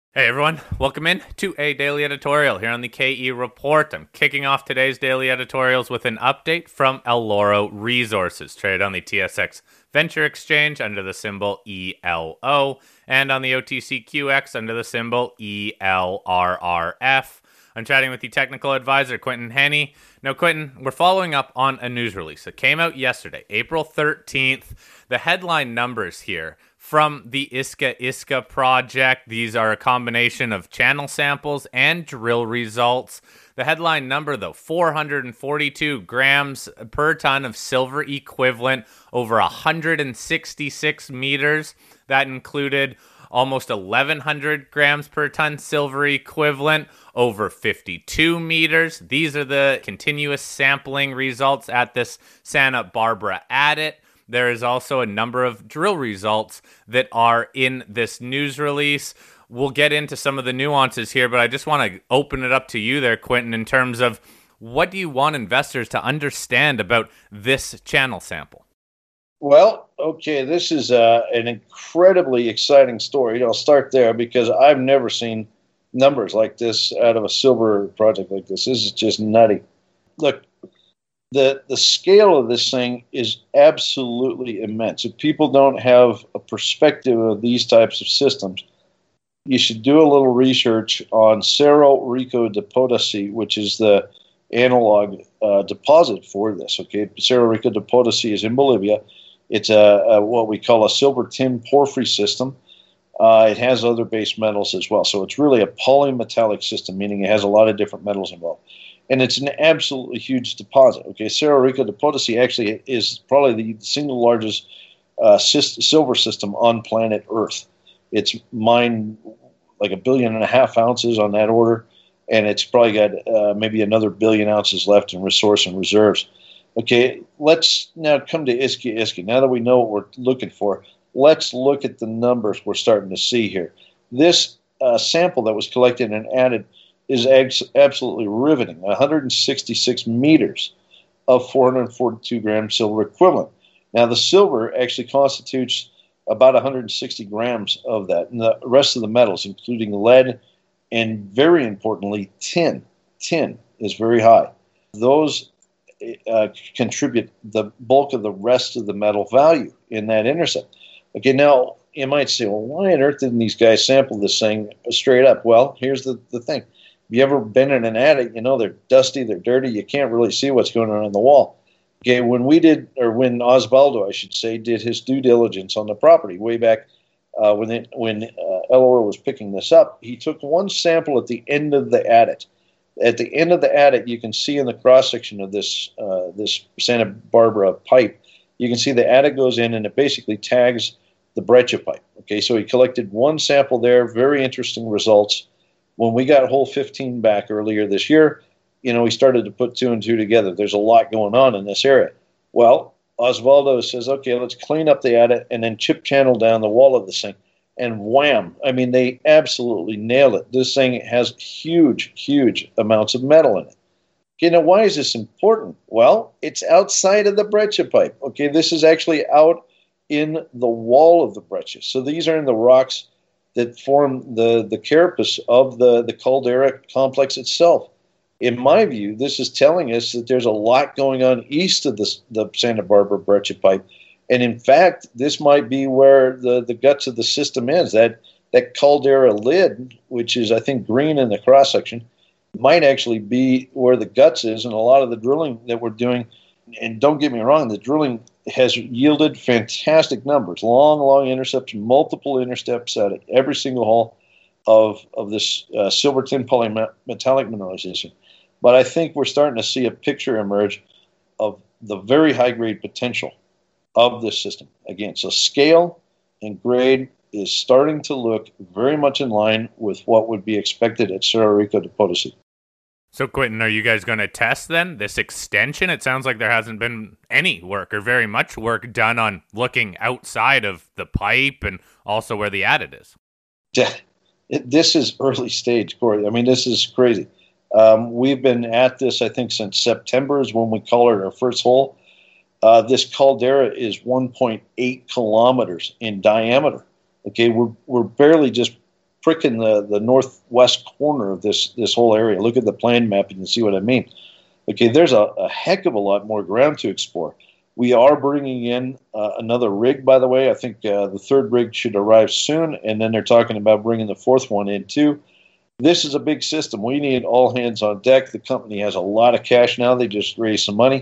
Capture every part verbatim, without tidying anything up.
Hey everyone, welcome in to a daily editorial here on the K E Report. I'm kicking off today's daily editorials with an update from El Loro Resources, traded on the T S X Venture Exchange under the symbol E L O and on the O T C Q X under the symbol E L R R F. I'm chatting with the technical advisor, Quentin Henney. Now, Quentin, we're following up on a news release that came out yesterday, April thirteenth. The headline numbers here from the Iska Iska project. These are a combination of channel samples and drill results. The headline number, though, four hundred forty-two grams per ton of silver equivalent over one hundred sixty-six meters. That included almost eleven hundred grams per ton silver equivalent over fifty-two meters. These are the continuous sampling results at this Santa Barbara adit. There is also a number of drill results that are in this news release. We'll get into some of the nuances here, but I just want to open it up to you there, Quentin, in terms of what do you want investors to understand about this channel sample? Well, okay, this is uh, an incredibly exciting story. I'll start there because I've never seen numbers like this out of a silver project like this. This is just nutty. Look, the the scale of this thing is absolutely immense. If people don't have a perspective of these types of systems, you should do a little research on Cerro Rico de Potosi, which is the analog uh, deposit for this. Okay, Cerro Rico de Potosi is in Bolivia. It's a, a what we call a silver tin porphyry system. Uh, it has other base metals as well, so it's really a polymetallic system, meaning it has a lot of different metals involved. And it's an absolutely huge deposit. Okay, Cerro Rico de Potosi actually is probably the single largest uh, syst- silver system on planet Earth. It's mined like a billion and a half ounces on that order, and it's probably got uh, maybe another billion ounces left in resource and reserves. Okay, let's now come to Iska Iska. Now that we know what we're looking for, let's look at the numbers we're starting to see here. This uh, sample that was collected and added is ex- absolutely riveting. one hundred sixty-six meters of four hundred forty-two gram silver equivalent. Now, the silver actually constitutes about one hundred sixty grams of that. And the rest of the metals, including lead and, very importantly, tin. Tin is very high. Those uh, contribute the bulk of the rest of the metal value in that intercept. Okay, now, you might say, well, why on earth didn't these guys sample this thing straight up? Well, here's the, the thing. Have you ever been in an attic? You know, they're dusty, they're dirty. You can't really see what's going on on the wall. Okay, when we did, or when Osvaldo, I should say, did his due diligence on the property way back uh, when it, when uh, El Loro was picking this up, he took one sample at the end of the adit. At the end of the adit, you can see in the cross section of this uh, this Santa Barbara pipe, you can see the adit goes in and it basically tags the breccia pipe. Okay, so he collected one sample there. Very interesting results. When we got hole fifteen back earlier this year, you know, we started to put two and two together. There's a lot going on in this area. Well, Osvaldo says, okay, let's clean up the adit and then chip channel down the wall of this thing. And wham, I mean, they absolutely nailed it. This thing has huge, huge amounts of metal in it. Okay, now why is this important? Well, it's outside of the breccia pipe. Okay, this is actually out in the wall of the breccia. So these are in the rocks that form the, the carapace of the, the caldera complex itself. In my view, this is telling us that there's a lot going on east of this, the Santa Barbara breccia pipe. And in fact, this might be where the, the guts of the system is. That, that caldera lid, which is, I think, green in the cross-section, might actually be where the guts is. And a lot of the drilling that we're doing, and don't get me wrong, the drilling has yielded fantastic numbers, long, long intercepts, multiple intercepts at every single hole of, of this uh, silver tin polymetallic mineralization. But I think we're starting to see a picture emerge of the very high-grade potential of this system. Again, so scale and grade is starting to look very much in line with what would be expected at Cerro Rico de Potosi. So, Quentin, are you guys going to test then this extension? It sounds like there hasn't been any work or very much work done on looking outside of the pipe and also where the adit is. This is early stage, Corey. I mean, this is crazy. Um, we've been at this, I think, since September is when we colored our first hole. Uh, this caldera is one point eight kilometers in diameter. Okay, we're we're barely just pricking the, the northwest corner of this, this whole area. Look at the plan map and you can see what I mean. Okay, there's a, a heck of a lot more ground to explore. We are bringing in uh, another rig, by the way. I think uh, the third rig should arrive soon, and then they're talking about bringing the fourth one in too. This is a big system. We need all hands on deck. The company has a lot of cash now. They just raised some money.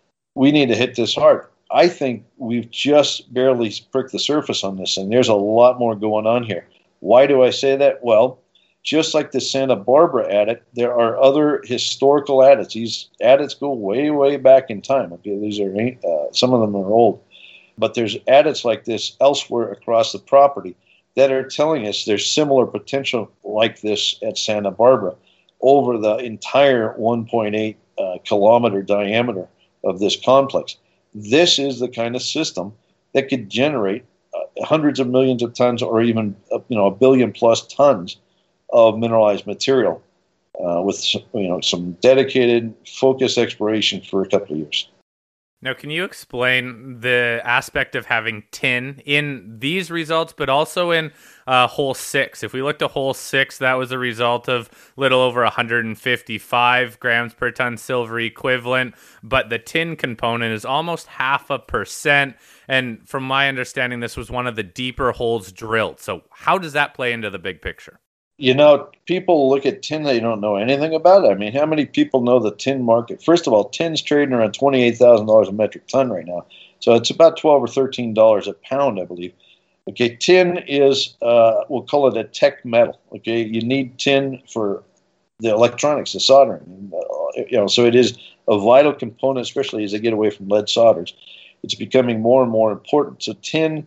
We need to hit this hard. I think we've just barely pricked the surface on this thing. There's a lot more going on here. Why do I say that? Well, just like the Santa Barbara adit, there are other historical adits. These adits go way, way back in time. Okay, these are uh, some of them are old, but there's adits like this elsewhere across the property that are telling us there's similar potential like this at Santa Barbara over the entire one point eight uh, kilometer diameter of this complex. This is the kind of system that could generate uh, hundreds of millions of tons, or even uh, you know a billion plus tons of mineralized material, uh, with you know some dedicated, focused exploration for a couple of years. Now, can you explain the aspect of having tin in these results, but also in uh, hole six? If we looked at hole six, that was a result of little over one hundred fifty-five grams per ton silver equivalent, but the tin component is almost half a percent. And from my understanding, this was one of the deeper holes drilled. So how does that play into the big picture? You know, people look at tin, they don't know anything about it. I mean, how many people know the tin market? First of all, tin's trading around twenty-eight thousand dollars a metric ton right now. So it's about twelve or thirteen dollars a pound, I believe. Okay, tin is, uh, we'll call it a tech metal. Okay, you need tin for the electronics, the soldering. Uh, you know, so it is a vital component, especially as they get away from lead solders. It's becoming more and more important. So tin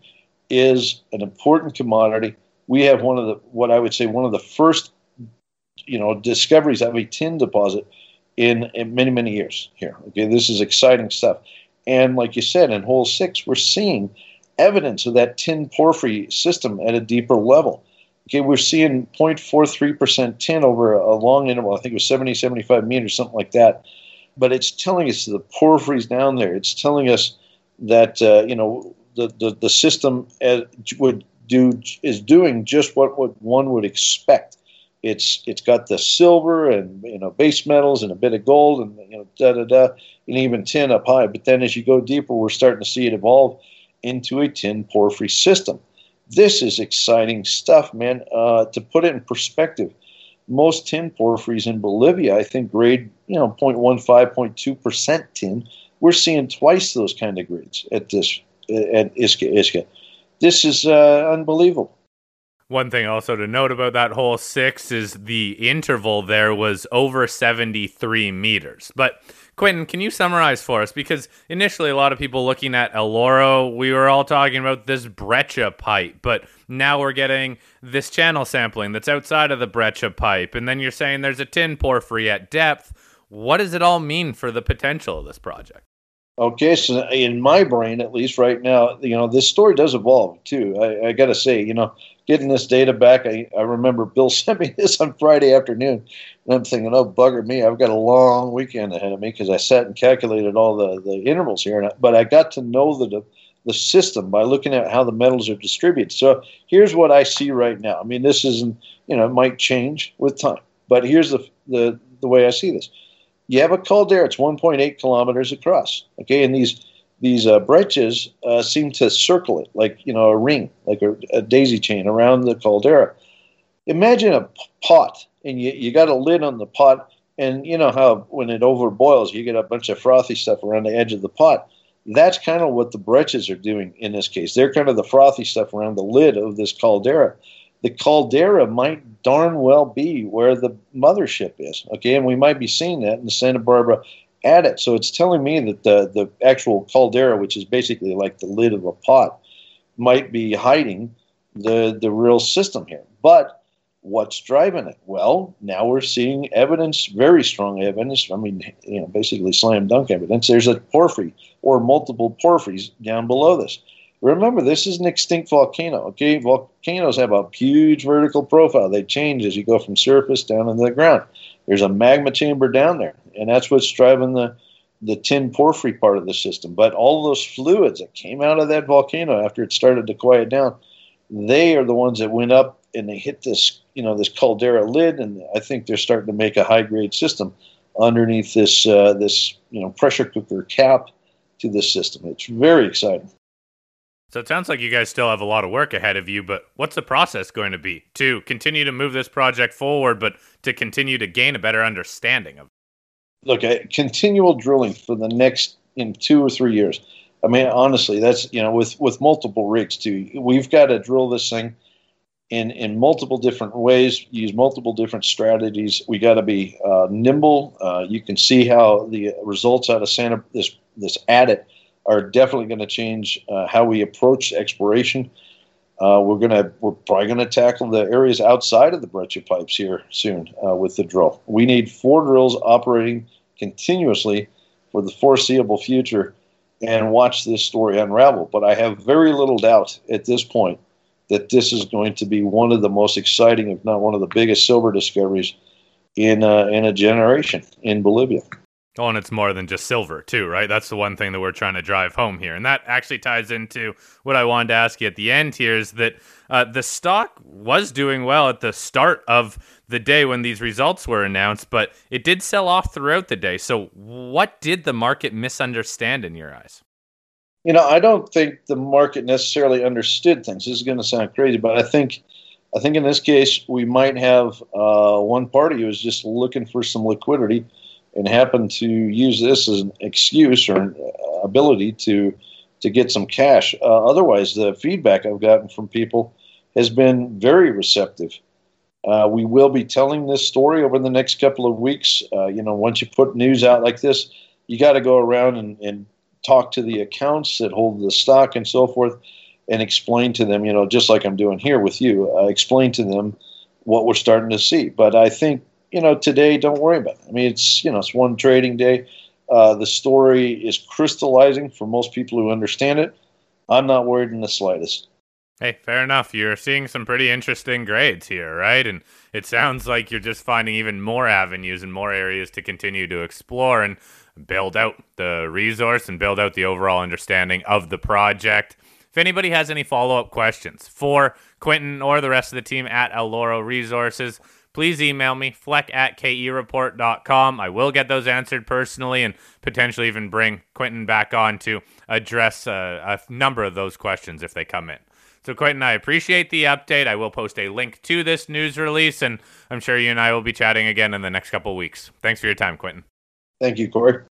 is an important commodity. We have one of the, what I would say, one of the first, you know, discoveries of a tin deposit in, in many, many years here. Okay, this is exciting stuff. And like you said, in hole six, we're seeing evidence of that tin porphyry system at a deeper level. Okay, we're seeing zero point four three percent tin over a long interval. I think it was seventy, seventy-five meters, something like that. But it's telling us the porphyry's down there. It's telling us that, uh, you know, the, the, the system as, would do is doing just what, what one would expect. It's it's got the silver and you know base metals and a bit of gold and you know da da da and even tin up high. But then as you go deeper, we're starting to see it evolve into a tin porphyry system. This is exciting stuff, man. Uh, to put it in perspective, most tin porphyries in Bolivia, I think, grade you know zero point one five, zero point two percent tin. We're seeing twice those kind of grades at this at Isca Isca. This is uh, unbelievable. One thing also to note about that hole six is the interval there was over seventy-three meters. But Quentin, can you summarize for us? Because initially a lot of people looking at El Oro, we were all talking about this breccia pipe, but now we're getting this channel sampling that's outside of the breccia pipe. And then you're saying there's a tin porphyry at depth. What does it all mean for the potential of this project? Okay, so in my brain, at least right now, you know, this story does evolve too. I, I got to say, you know, getting this data back, I, I remember Bill sent me this on Friday afternoon, and I'm thinking, oh, bugger me, I've got a long weekend ahead of me because I sat and calculated all the, the intervals here. And I, but I got to know the, the system by looking at how the metals are distributed. So here's what I see right now. I mean, this isn't, you know, it might change with time, but here's the the, the way I see this. You have a caldera. It's one point eight kilometers across. Okay, and these these uh, breccias uh, seem to circle it like you know a ring, like a, a daisy chain around the caldera. Imagine a p- pot, and you you got a lid on the pot, and you know how when it overboils, you get a bunch of frothy stuff around the edge of the pot. That's kind of what the breccias are doing in this case. They're kind of the frothy stuff around the lid of this caldera. The caldera might darn well be where the mothership is, okay? And we might be seeing that in the Santa Barbara adit. So it's telling me that the, the actual caldera, which is basically like the lid of a pot, might be hiding the, the real system here. But what's driving it? Well, now we're seeing evidence, very strong evidence, I mean, you know, basically slam dunk evidence. There's a porphyry or multiple porphyries down below this. Remember, this is an extinct volcano, okay? Volcanoes have a huge vertical profile. They change as you go from surface down into the ground. There's a magma chamber down there, and that's what's driving the, the tin porphyry part of the system. But all those fluids that came out of that volcano after it started to quiet down, They are the ones that went up and they hit this, you know, this caldera lid, and I think they're starting to make a high grade system underneath this, uh, this, you know, pressure cooker cap to this system. It's very exciting. So it sounds like you guys still have a lot of work ahead of you, but what's the process going to be to continue to move this project forward, but to continue to gain a better understanding of it? Look, I, continual drilling for the next in two or three years. I mean, honestly, that's, you know, with, with multiple rigs too. We've got to drill this thing in, in multiple different ways, use multiple different strategies. We got to be uh, nimble. Uh, you can see how the results out of Santa, this, this adit are definitely going to change uh, how we approach exploration. Uh, we're gonna we're probably gonna tackle the areas outside of the breccia pipes here soon uh, with the drill. We need four drills operating continuously for the foreseeable future, and watch this story unravel. But I have very little doubt at this point that this is going to be one of the most exciting, if not one of the biggest, silver discoveries in uh, in a generation in Bolivia. Oh, and it's more than just silver, too, right? That's the one thing that we're trying to drive home here. And that actually ties into what I wanted to ask you at the end here is that uh, the stock was doing well at the start of the day when these results were announced, but it did sell off throughout the day. So what did the market misunderstand in your eyes? You know, I don't think the market necessarily understood things. This is going to sound crazy, but I think I think in this case, we might have uh, one party who was just looking for some liquidity and happened to use this as an excuse or an ability to to get some cash. Uh, otherwise, the feedback I've gotten from people has been very receptive. Uh, we will be telling this story over the next couple of weeks. Uh, you know, once you put news out like this, you got to go around and, and talk to the accounts that hold the stock and so forth and explain to them, you know, just like I'm doing here with you, uh, explain to them what we're starting to see. But I think, you know, today, don't worry about it. I mean, it's, you know, it's one trading day. Uh, the story is crystallizing for most people who understand it. I'm not worried in the slightest. Hey, fair enough. You're seeing some pretty interesting grades here, right? And it sounds like you're just finding even more avenues and more areas to continue to explore and build out the resource and build out the overall understanding of the project. If anybody has any follow-up questions for Quentin or the rest of the team at El Loro Resources, please email me, fleck at K E report dot com. I will get those answered personally and potentially even bring Quentin back on to address uh, a number of those questions if they come in. So, Quentin, I appreciate the update. I will post a link to this news release, and I'm sure you and I will be chatting again in the next couple of weeks. Thanks for your time, Quentin. Thank you, Corey.